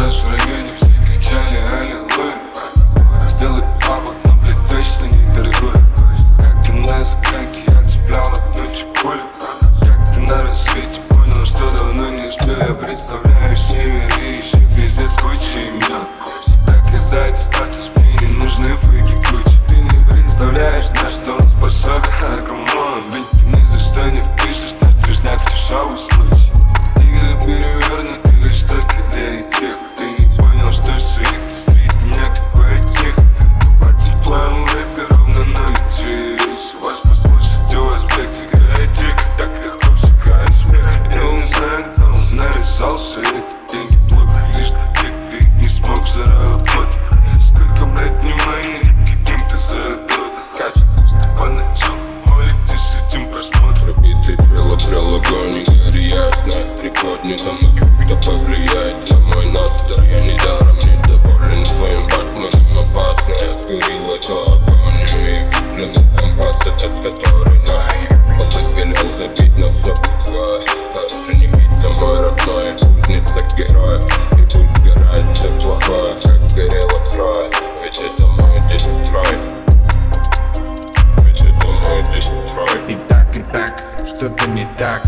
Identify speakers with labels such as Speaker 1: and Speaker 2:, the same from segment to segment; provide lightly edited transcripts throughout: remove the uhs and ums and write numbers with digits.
Speaker 1: нашем районе все кричали аллилуйя. Сделай бабок, но, блядь, точно недорогой. Как ты на закате, я цеплял одну чекулю. Как ты на рассвете понял, что давно не сплю. Я представляю север и еще пиздец куча имен. Так я за этот статус, мне не нужны фейки Гуччи. Ты не представляешь, на что он способен, камон. Ведь ты ни за что не впишешь наш движняк в дешевый случай. Игры перевернуты лишь только для этих. Ты не понял, что шиит и стрит меня какой тихо. Пальцы в твоем рэпе ровно на летюсь. Вас послушать, у вас блядь играет тихо. Так легко всегда смех. Я не знаю, кто он нарисался. Это деньги плохо лишь для тех, кто их не смог заработать. Сколько, блядь, внимания каким-то заработать. Кажется, что поначалу молитесь с этим просмотром.
Speaker 2: Битый прилог, не гори ясно. Прикотни там кто повлияет на мой настрой. Я недаром недоволен своим Батманом. Опасно, я скурил эту агонию. И выплюнул компас этот, который наебал. И велел забить на все плохое. Даже не видно мой родной. Кузница героев. И пусть сгорает все плохое, как горело Троя. Ведь это мой Детройт. Ведь это мой Детройт.
Speaker 3: И так, что-то не так.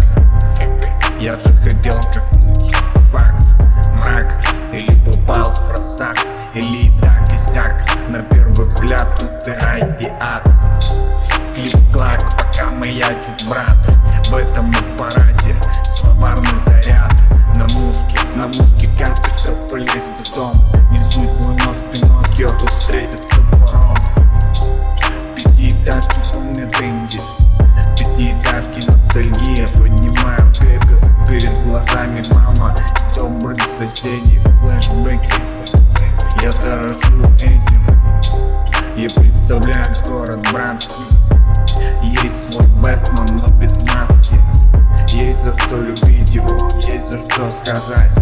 Speaker 3: Я же хотел как лучше. Факт, мрак. Или попал в просак, или и так и сяк. На первый взгляд тут и рай, и ад. Клик-клак, пока маячит брат. В этом аппарате словарный заряд. На мушке каждый, кто полезет в дом. Несусь свой нос в Пиноккио, тут встретится топором. Пятиэтажки помнят инди. Пятиэтажки ностальгия. Поднимаю пепел перед глазами мама. Добрых соседей, флешбеки. Я дорожу этим. Я представляю город братский. Есть свой Бэтмен, но без маски. Есть за что любить его, есть за что сказать.